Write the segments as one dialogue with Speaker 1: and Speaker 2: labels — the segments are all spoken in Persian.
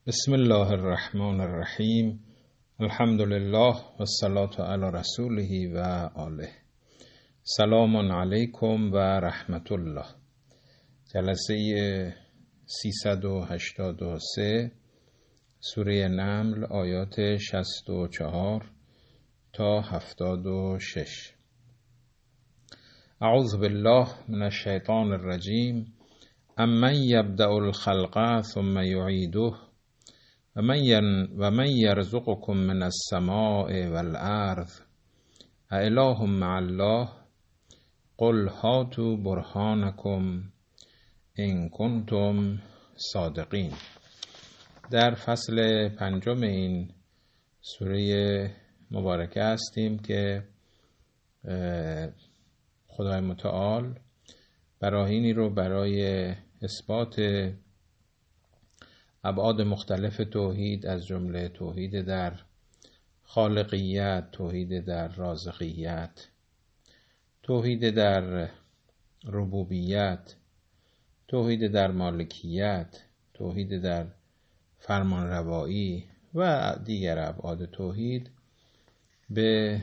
Speaker 1: بسم الله الرحمن الرحیم. الحمد لله و الصلاة علی رسوله و آله. سلام علیکم و رحمت الله. جلسه 383 سوره نمل آیات 64 تا 76. اعوذ بالله من الشیطان الرجیم. امن یبدأ الخلق ثم یعیده و من یرزقکم من السماء والارض اإله مع الله قل هاتوا برهانکم ان کنتم صادقین. در فصل 5 این سوره مبارکه هستیم که خدای متعال براهینی رو برای اثبات ابعاد مختلف توحید از جمله توحید در خالقیت، توحید در رازقیت، توحید در ربوبیت، توحید در مالکیت، توحید در فرمانروایی و دیگر ابعاد توحید به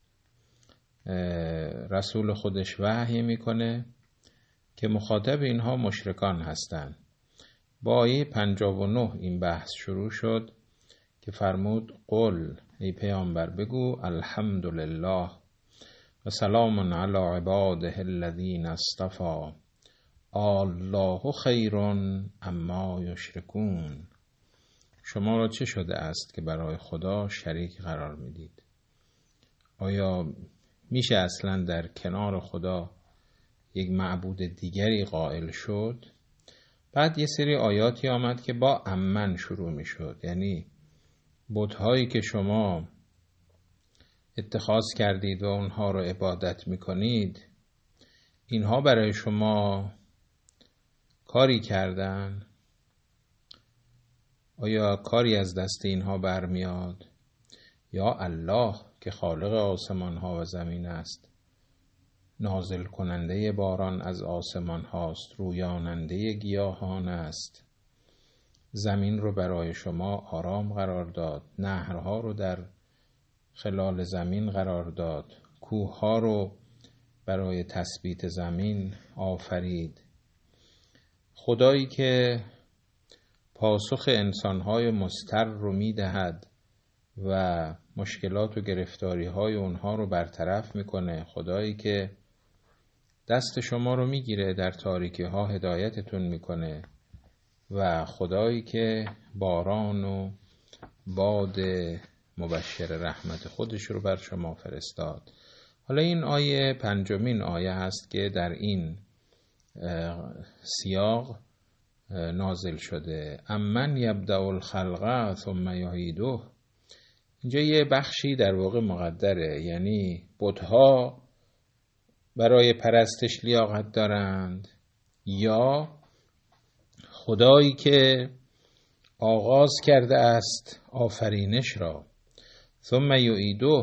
Speaker 1: رسول خودش وحی میکنه که مخاطب اینها مشرکان هستند. با آیه 59 این بحث شروع شد که فرمود قل ای پیامبر بگو الحمدلله و سلام علی عباده الذین اصطفی الله خیر اما یشرکون. شما را چه شده است که برای خدا شریک قرار میدید؟ آیا میشه اصلا در کنار خدا یک معبود دیگری قائل شد؟ بعد یه سری آیاتی آمد که با امن شروع می شد، یعنی بت‌هایی که شما اتخاذ کردید و اونها رو عبادت می کنید، اینها برای شما کاری کردن؟ آیا کاری از دست اینها برمیاد؟ یا الله که خالق آسمان ها و زمین است، نازل کننده باران از آسمان هاست، رویاننده گیاهان است، زمین رو برای شما آرام قرار داد، نهرها رو در خلال زمین قرار داد، کوه ها رو برای تثبیت زمین آفرید. خدایی که پاسخ انسانهای مضطر رو میدهد و مشکلات و گرفتاری های اونها رو برطرف میکنه، خدایی که دست شما رو میگیره در تاریکی ها هدایتتون میکنه و خدایی که باران و باد مبشر رحمت خودش رو بر شما فرستاد. حالا این آیه 5 آیه هست که در این سیاق نازل شده. امن یبدأ الخلق ثم یعیده. اینجا یه بخشی در واقع مقدره، یعنی بت‌ها برای پرستش لیاقت دارند یا خدایی که آغاز کرده است آفرینش را، ثم یعیده،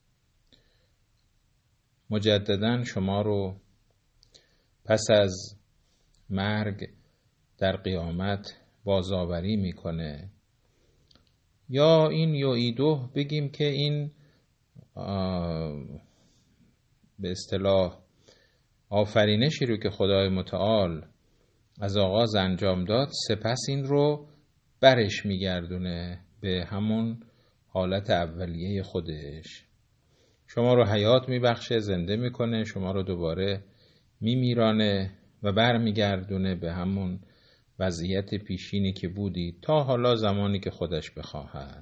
Speaker 1: مجددا شما رو پس از مرگ در قیامت بازآوری میکنه. یا این یعیده بگیم که این به اصطلاح آفرینشی رو که خدای متعال از آغاز انجام داد، سپس این رو برش میگردونه به همون حالت اولیه خودش. شما رو حیات میبخشه، زنده میکنه، شما رو دوباره میمیرانه و برمیگردونه به همون وضعیت پیشینی که بودی تا حالا زمانی که خودش بخواهد.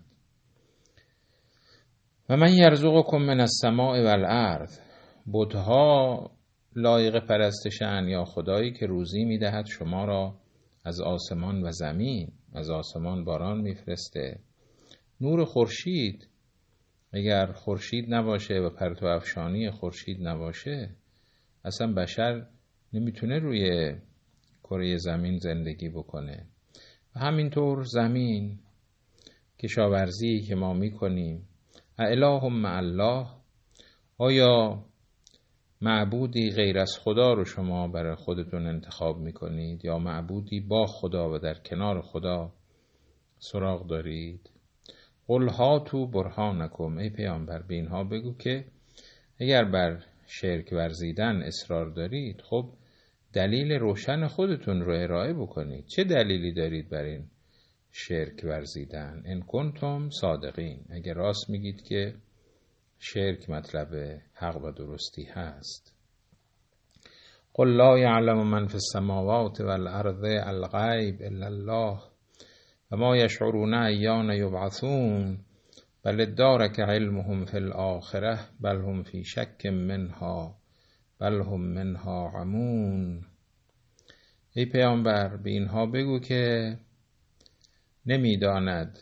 Speaker 1: و من یرزقکم من السماء والارض. بت‌ها لایق پرستشن یا خدایی که روزی میدهد شما را از آسمان و زمین؟ از آسمان باران میفرسته، نور خورشید. اگر خورشید نباشه و پرتو افشانی خورشید نباشه، اصلا بشر نمیتونه روی کره زمین زندگی بکنه. و همینطور زمین، کشاورزی که ما میکنیم، اإله مع الله. آیا معبودی غیر از خدا رو شما برای خودتون انتخاب میکنید یا معبودی با خدا و در کنار خدا سراغ دارید؟ قل هاتوا برهانکم، ای پیامبر به اینها بگو که اگر بر شرک ورزیدن اصرار دارید، خب دلیل روشن خودتون رو ارائه بکنید. چه دلیلی دارید بر این شرک ورزیدن؟ ان کنتم صادقین، اگر راست میگید که شرک مطلب حق و درستی هست. قل لا یعلم من فی السماوات والارض الغیب الا الله و ما یشعرون ایان یبعثون بل ادارک علمهم فی الاخره بل هم فی شک منها بل هم منها عمون. ای پیامبر به اینها بگو که نمیداند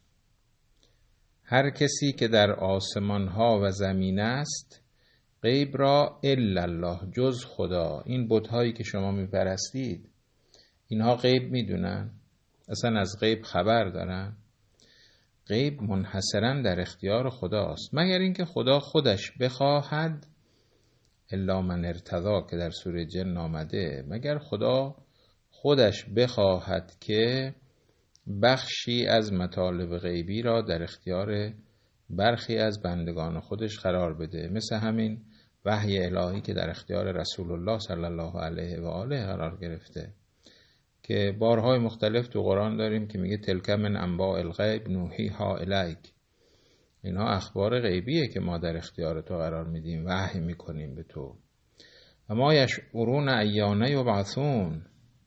Speaker 1: هر کسی که در آسمان ها و زمین است غیب را الا الله، جز خدا. این بت‌هایی که شما میپرستید اینها غیب میدونن؟ اصلا از غیب خبر دارن؟ غیب منحصرا در اختیار خداست، مگر اینکه خدا خودش بخواهد. الا من ارتضی که در سوره جن آمده، مگر خدا خودش بخواهد که بخشی از مطالب غیبی را در اختیار برخی از بندگان خودش قرار بده، مثل همین وحی الهی که در اختیار رسول الله صلی الله علیه و آله قرار گرفته، که بارهای مختلف تو قرآن داریم که میگه تلک من انباء الغیب نوحیها الیک. اینها اخبار غیبیه که ما در اختیار تو قرار میدیم، وحی میکنیم به تو. و ما یشعرون ایان یبعثون،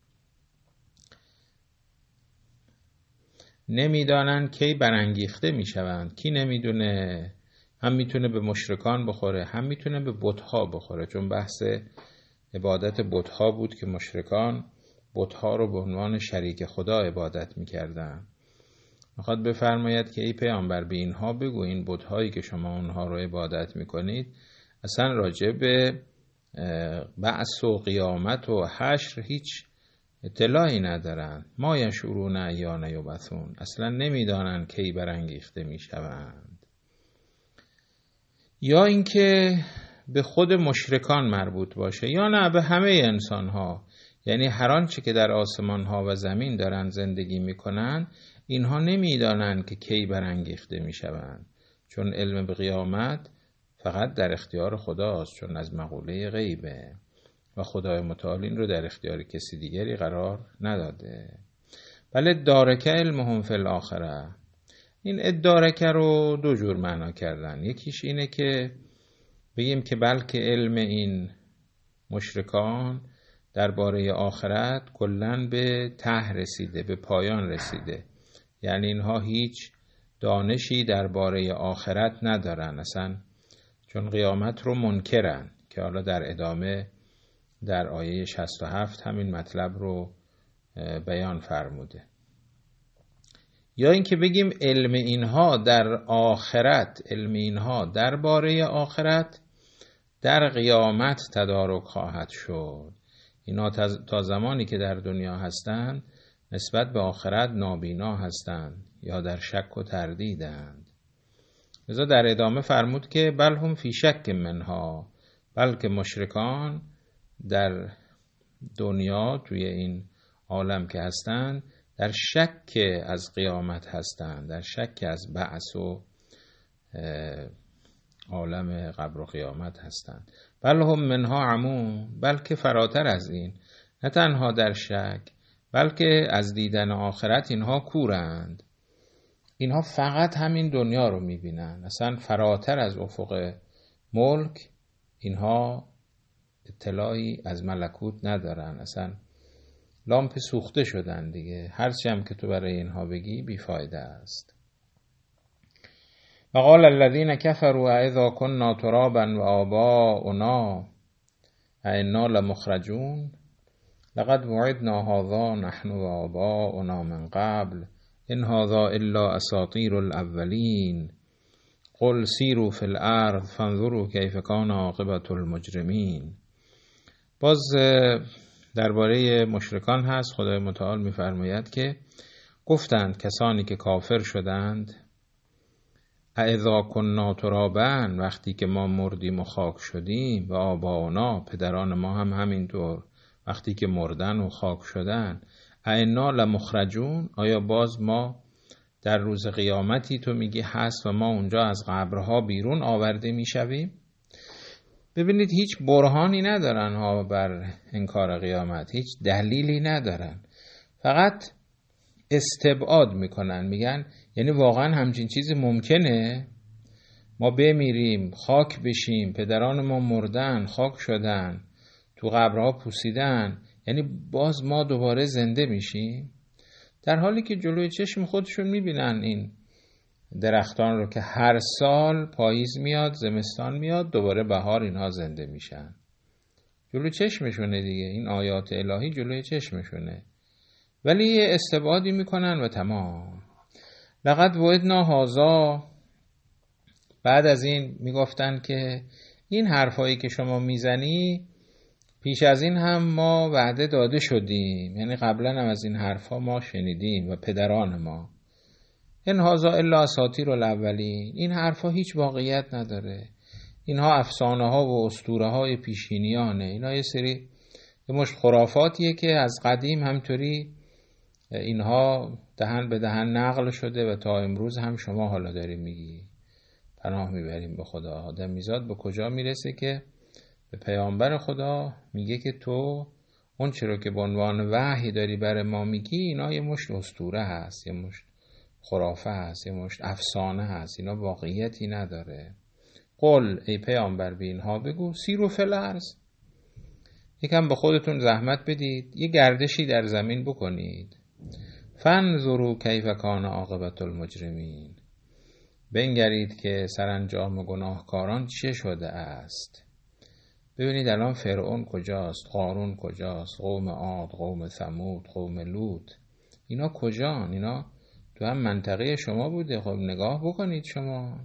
Speaker 1: نمیدانن کی برانگیخته میشوند. کی نمیدونه؟ هم میتونه به مشرکان بخوره، هم میتونه به بت‌ها بخوره، چون بحث عبادت بت‌ها بود که مشرکان بت‌ها رو به عنوان شریک خدا عبادت میکردن. میخواد بفرماید که ای پیامبر به اینها بگو این بت‌هایی که شما اونها رو عبادت میکنید اصلا راجع به بعث و قیامت و حشر هیچ اطلاعی ندارن. ما یشعرون ایان یبعثون، اصلا نمیدانن کی برانگیخته میشوند. یا اینکه به خود مشرکان مربوط باشه، یا نه به همه انسان ها، یعنی هر آنچه که در آسمان ها و زمین دارن زندگی میکنن اینها نمیدانن که کی برانگیخته میشوند، چون علم به قیامت فقط در اختیار خداست، چون از مقوله غیبه و خدای متعال این رو در اختیار کسی دیگری قرار نداده. بله ادارک علمهم فی الاخره، این ادارک رو دو جور معنا کردن. یکیش اینه که بگیم که بلکه علم این مشرکان درباره آخرت کلاً به ته رسیده، به پایان رسیده، یعنی اینها هیچ دانشی درباره آخرت ندارن اصلا، چون قیامت رو منکرن، که حالا در ادامه در آیه 67 همین مطلب رو بیان فرموده. یا اینکه بگیم علم اینها در آخرت، علم اینها درباره آخرت در قیامت تدارک خواهد شد. اینا تا زمانی که در دنیا هستند نسبت به آخرت نابینا هستند یا در شک و تردیدند. لذا در ادامه فرمود که بل هم فی شک منها، بلکه مشرکان در دنیا توی این عالم که هستند در شک از قیامت هستند، در شک از بعث و عالم قبر و قیامت هستند. بل هم منها عمون، بلکه فراتر از این، نه تنها در شک بلکه از دیدن آخرت اینها کورند. اینها فقط همین دنیا رو میبینن، اصلا فراتر از افق ملک اینها اطلاعی از ملکوت ندارن، اصلا لامپ سوخته شدن دیگه. هرچی هم که تو برای اینها بگی بیفایده است. و قال الذين كفروا اذا كنا ترابا وآباؤنا أئنا لمخرجون لقد وعدنا هذا نحن وآباؤنا من قبل إن هذا إلا أساطير الأولين قل سیروا فی الارض فانظروا کیف کان عاقبة المجرمین. باز درباره مشرکان هست. خدای متعال می‌فرماید که گفتند کسانی که کافر شدند اذا کنا ترابا، وقتی که ما مردیم و خاک شدیم، و آباؤنا، پدران ما هم همینطور وقتی که مردن و خاک شدن، ائنا لمخرجون، آیا باز ما در روز قیامتی تو میگی هست و ما اونجا از قبرها بیرون آورده میشویم. ببینید هیچ برهانی ندارن ها بر انکار قیامت، هیچ دلیلی ندارن، فقط استبعاد میکنن. میگن یعنی واقعا همچین چیزی ممکنه؟ ما بمیریم، خاک بشیم، پدران ما مردن، خاک شدن، تو قبرها پوسیدن، یعنی باز ما دوباره زنده میشیم؟ در حالی که جلوی چشم خودشون میبینن این درختان رو که هر سال پاییز میاد، زمستان میاد، دوباره بهار اینها زنده میشن. جلوی چشمشونه دیگه، این آیات الهی جلوی چشمشونه، ولی یه استبعادی میکنن و تمام. لقد وعدنا هذا، بعد از این میگفتن که این حرفایی که شما میزنی پیش از این هم ما وعده داده شدیم، یعنی قبلا هم از این حرفا ما شنیدیم و پدران ما. این هذا الا اساطیر الاولین، این حرفا هیچ واقعیت نداره، اینها افسانه ها و اسطوره های پیشینیانه، اینا یه سری یه مشت خرافاتیه که از قدیم همطوری اینها دهن به دهن نقل شده و تا امروز هم شما حالا داری میگی. پناه میبریم به خدا. آدمیزاد به کجا میرسه که به پیامبر خدا میگه که تو اون چرا که به عنوان وحی داری برای ما میگی اینا یه مشت اسطوره هست، یه مشت خرافه هست، یه مشت افسانه هست، اینا واقعیتی نداره. قل ای پیامبر به اینها بگو سیروا فی الارض، یکم به خودتون زحمت بدید، یه گردشی در زمین بکنید. فانظروا کیف کان عاقبة المجرمین، بنگرید که سرانجام گناهکاران چه شده است. ببینید الان فرعون کجاست، قارون کجاست، قوم عاد، قوم ثمود، قوم لوط، اینا کجان؟ اینا تو هم منطقه شما بوده. خب نگاه بکنید شما.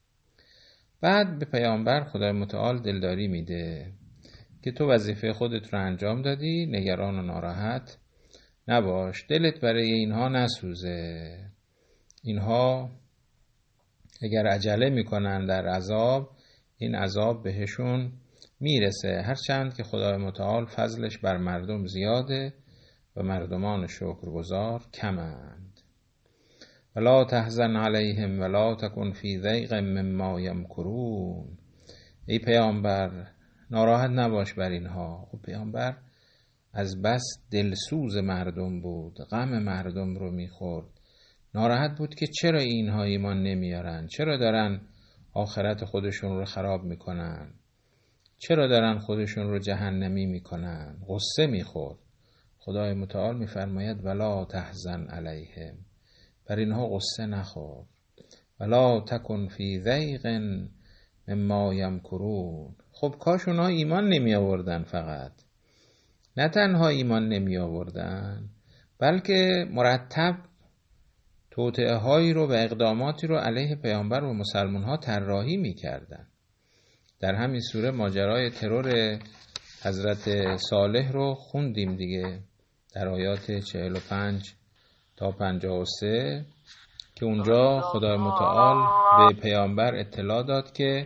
Speaker 1: بعد به پیامبر خدای متعال دلداری میده که تو وظیفه خودت رو انجام دادی، نگران و ناراحت نباش، دلت برای اینها نسوزه. اینها اگر عجله میکنن در عذاب، این عذاب بهشون میرسه، هرچند که خدای متعال فضلش بر مردم زیاده و مردمان شکرگزار کمند. ولا تحزن علیهم ولا تکن فی ضیق مما یمکرون، ای پیامبر ناراحت نباش بر اینها. خب پیامبر از بس دلسوز مردم بود، غم مردم رو میخورد، ناراحت بود که چرا اینها ایمان نمیارن، چرا دارن آخرت خودشون رو خراب میکنن، چرا دارن خودشون رو جهنمی میکنن، غصه میخورد. خدای متعال میفرماید ولا تحزن علیهم، بر اینها غصه نخور. ولا تکن فی ضیق مما یمکرون، خب کاش اونها ایمان نمی آوردن، فقط نه تنها ایمان نمی آوردن بلکه مرتب توطئه هایی رو و اقداماتی رو علیه پیامبر و مسلمان ها طراحی می کردن. در همین سوره ماجرای ترور حضرت صالح رو خوندیم دیگه، در آیات 45 تا 53 که اونجا خدای متعال به پیامبر اطلاع داد که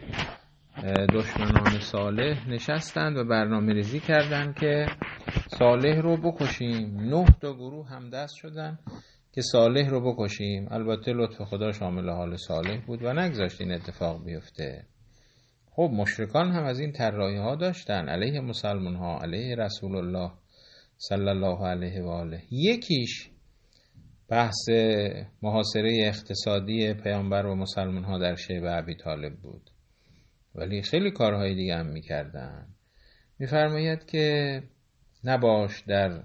Speaker 1: دشمنان صالح نشستند و برنامه ریزی کردند که صالح رو بکشیم. 9 تا گروه هم دست شدن که صالح رو بکشیم. البته لطف خدا شامل حال صالح بود و نگذاشت این اتفاق بیفته. خب مشرکان هم از این طراحی ها داشتن علیه مسلمان ها، علیه رسول الله صلی الله علیه و آله. یکیش بحث محاصره اقتصادی پیامبر و مسلمان ها در شیب ابی طالب بود، ولی خیلی کارهای دیگه هم میکردن. میفرماید که نباش در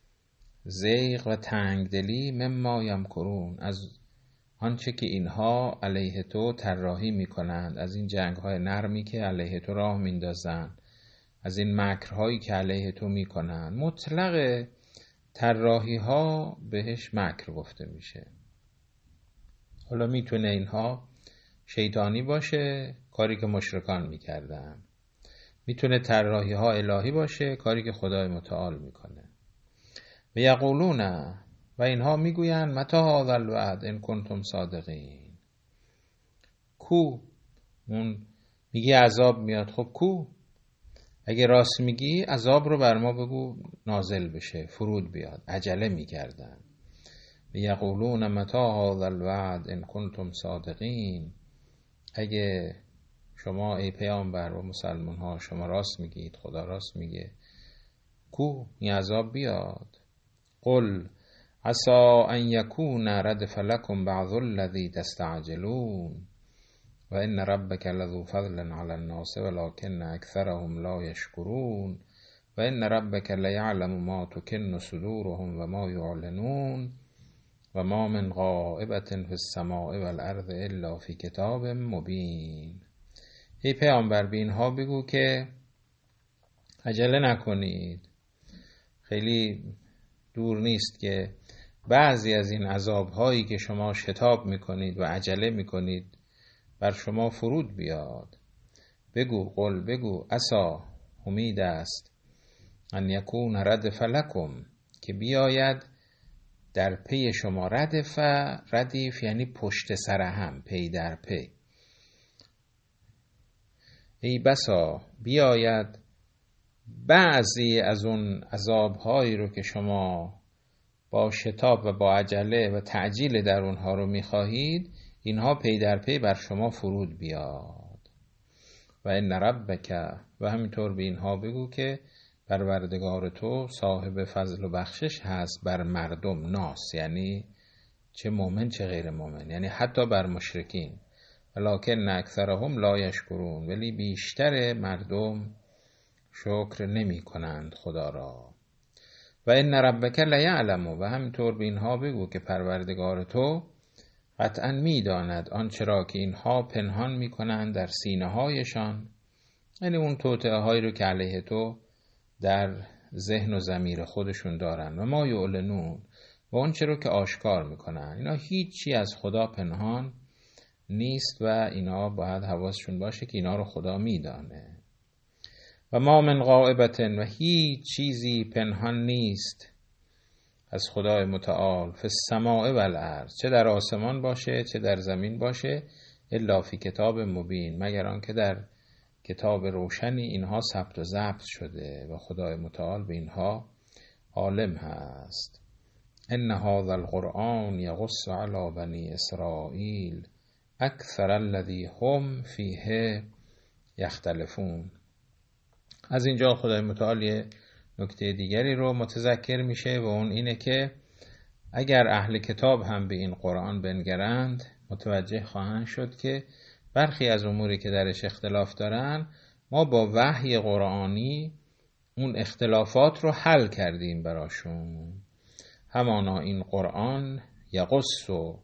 Speaker 1: زیغ و تنگدلی مما یمکرون، از آنچه که اینها علیه تو طراحی میکنند، از این جنگهای نرمی که علیه تو راه میندازند، از این مکرهایی که علیه تو میکنند. مطلق طراحی ها بهش مکر گفته میشه. حالا میتونه اینها شیطانی باشه، کاری که مشرکان میکردن، میتونه طراحی ها الهی باشه، کاری که خدای متعال میکنه. و یقولون، و اینها میگویند متی هذا الوعد ان کنتم صادقین، کو؟ اون میگه عذاب میاد، خب کو؟ اگه راست میگی عذاب رو بر ما بگو نازل بشه، فرود بیاد. عجله میکردن. یقولون متی هذا الوعد ان کنتم صادقین. اگه شما ای پیامبر و مسلمان ها شما راست میگید، خدا راست میگه، کو این عذاب بیاد. قل عسى ان یکون ردف لكم بعض الذی تستعجلون و ان ربک لذو فضل علی الناس ولكن اکثرهم لا یشکرون و ان ربک لیعلم ما تکن صدورهم و ما یعلنون و ما من غائبة فی السماء والارض الا فی کتاب مبین. ای پیامبر به اینها بگو که عجله نکنید. خیلی دور نیست که بعضی از این عذابهایی که شما شتاب میکنید و عجله میکنید بر شما فرود بیاد. بگو، قل بگو، عسا امید است، ان یکون ردف لکم که بیاید در پی شما. ردیف یعنی پشت سر هم، پی در پی. ای بسا بیاید بعضی از اون عذابهایی رو که شما با شتاب و با عجله و تعجیل در اونها رو میخواهید، اینها پی در پی بر شما فرود بیاد. و ان ربک، و همینطور به اینها بگو که پروردگار تو صاحب فضل و بخشش هست بر مردم، ناس یعنی چه مؤمن چه غیر مؤمن، یعنی حتی بر مشرکین. ولکن اکثرهم لا یشکرون، ولی بیشتر مردم شکر نمی کنند خدا را. و ان ربک لیعلم، و همینطور به اینها بگو که پروردگار تو قطعا می داند آنچه را که اینها پنهان می کنند در سینه هایشان، یعنی اون توطئه هایی رو که علیه تو در ذهن و ضمیر خودشون دارن، و ما یعلنون، و آنچه رو که آشکار میکنن. اینا هیچی از خدا پنهان نیست و اینا باید حواسشون باشه که اینا رو خدا میدانه. و ما من غائبة، و هیچ چیزی پنهان نیست از خدای متعال، فی السماء والارض، چه در آسمان باشه چه در زمین باشه، الا فی کتاب مبین، مگر آنکه در کتاب روشنی اینها ثبت و ضبط شده و خدای متعال به اینها عالم هست. ان هذا القرآن یقص علی بنی اسرائیل اکثر الذی هم فیه یختلفون. از اینجا خدای متعال یه نکته دیگری رو متذکر میشه و اون اینه که اگر اهل کتاب هم به این قرآن بنگرند متوجه خواهند شد که برخی از اموری که درش اختلاف دارن ما با وحی قرآنی اون اختلافات رو حل کردیم براشون. همانا این قرآن یقص و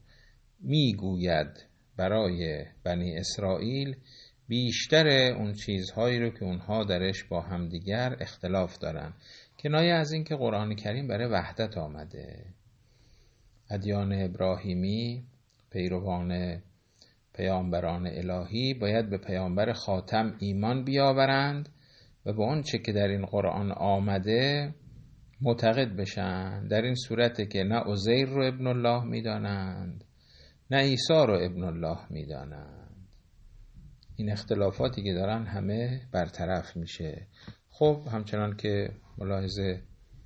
Speaker 1: میگوید برای بنی اسرائیل بیشتر اون چیزهایی رو که اونها درش با همدیگر اختلاف دارن، کنایه از این که قرآن کریم برای وحدت آمده. ادیان ابراهیمی، پیروان پیامبران الهی باید به پیامبر خاتم ایمان بیاورند و به اون چه که در این قرآن آمده معتقد بشن. در این صورته که نه عزیر رو ابن الله میدانند نه عیسی رو ابن الله میدانند. این اختلافاتی که دارن همه برطرف میشه. خب همچنان که ملاحظه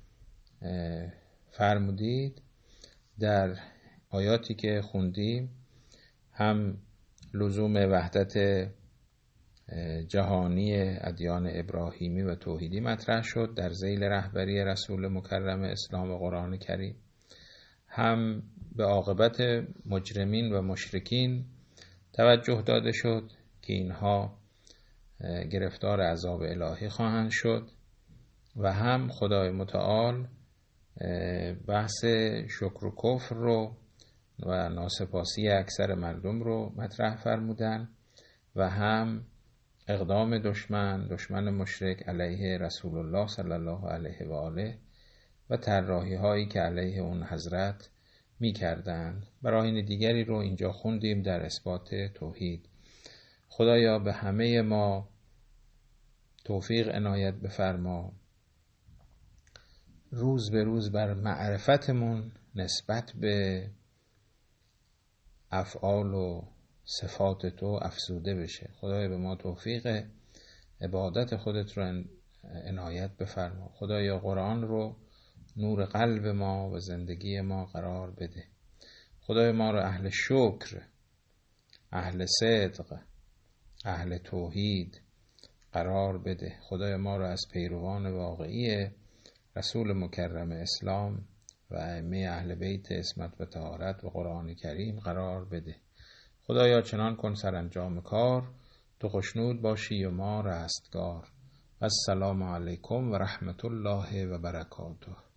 Speaker 1: فرمودید در آیاتی که خوندیم هم لزوم وحدت جهانی ادیان ابراهیمی و توحیدی مطرح شد در ذیل رهبری رسول مکرم اسلام و قرآن کریم، هم به عاقبت مجرمین و مشرکین توجه داده شد که اینها گرفتار عذاب الهی خواهند شد، و هم خدای متعال بحث شکر و کفر رو و ناسپاسی اکثر مردم رو مطرح فرمودن، و هم اقدام دشمن مشرک علیه رسول الله صلی الله علیه و آله و طراحی هایی که علیه اون حضرت می کردن. براهین دیگری رو اینجا خوندیم در اثبات توحید. خدایا به همه ما توفیق عنایت بفرما، روز به روز بر معرفتمون نسبت به افعال و صفات تو افزوده بشه. خدایا به ما توفیق عبادت خودت رو عنایت بفرما. خدایا قرآن رو نور قلب ما و زندگی ما قرار بده. خدای ما رو اهل شکر، اهل صدق، اهل توحید قرار بده. خدای ما رو از پیروان واقعی رسول مکرم اسلام و ائمه اهل بیت عصمت و طهارت و قرآن کریم قرار بده. خدایا چنان کن سرانجام کار، تو خوشنود باشی و ما رستگار. السلام علیکم و رحمت الله و برکاته.